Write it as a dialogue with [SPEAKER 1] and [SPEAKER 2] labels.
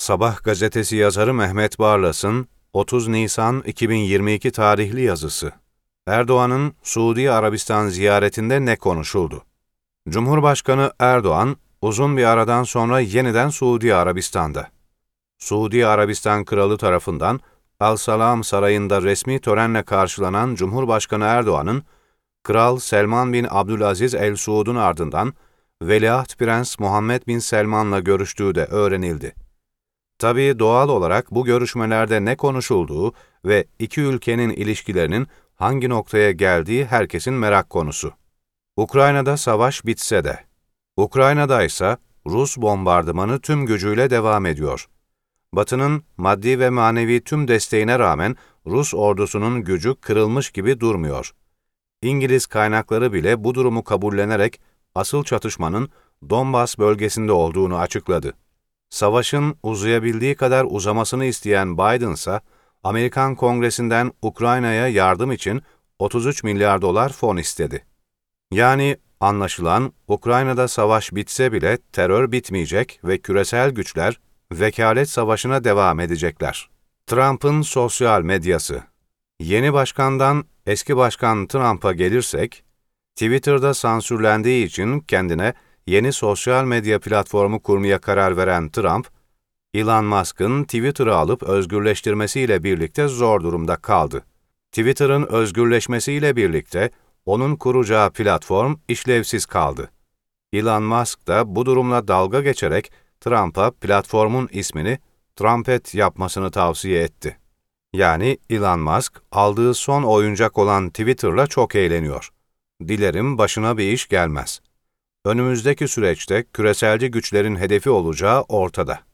[SPEAKER 1] Sabah gazetesi yazarı Mehmet Barlas'ın 30 Nisan 2022 tarihli yazısı. Erdoğan'ın Suudi Arabistan ziyaretinde ne konuşuldu? Cumhurbaşkanı Erdoğan, uzun bir aradan sonra yeniden Suudi Arabistan'da. Suudi Arabistan Kralı tarafından Al-Salam Sarayı'nda resmi törenle karşılanan Cumhurbaşkanı Erdoğan'ın, Kral Selman bin Abdülaziz El Suud'un ardından Veliaht Prens Muhammed bin Selman'la görüştüğü de öğrenildi. Tabii doğal olarak bu görüşmelerde ne konuşulduğu ve iki ülkenin ilişkilerinin hangi noktaya geldiği herkesin merak konusu. Ukrayna'da savaş bitse de, Ukrayna'da ise Rus bombardımanı tüm gücüyle devam ediyor. Batı'nın maddi ve manevi tüm desteğine rağmen Rus ordusunun gücü kırılmış gibi durmuyor. İngiliz kaynakları bile bu durumu kabullenerek asıl çatışmanın Donbas bölgesinde olduğunu açıkladı. Savaşın uzayabildiği kadar uzamasını isteyen Biden ise, Amerikan Kongresi'nden Ukrayna'ya yardım için 33 milyar dolar fon istedi. Yani anlaşılan Ukrayna'da savaş bitse bile terör bitmeyecek ve küresel güçler vekalet savaşına devam edecekler. Trump'ın sosyal medyası. Yeni başkandan eski başkan Trump'a gelirsek, Twitter'da sansürlendiği için kendine yeni sosyal medya platformu kurmaya karar veren Trump, Elon Musk'ın Twitter'ı alıp özgürleştirmesiyle birlikte zor durumda kaldı. Twitter'ın özgürleşmesiyle birlikte onun kuracağı platform işlevsiz kaldı. Elon Musk da bu durumla dalga geçerek Trump'a platformun ismini Trumpet yapmasını tavsiye etti. Yani Elon Musk aldığı son oyuncak olan Twitter'la çok eğleniyor. Dilerim başına bir iş gelmez. Önümüzdeki süreçte küreselci güçlerin hedefi olacağı ortada.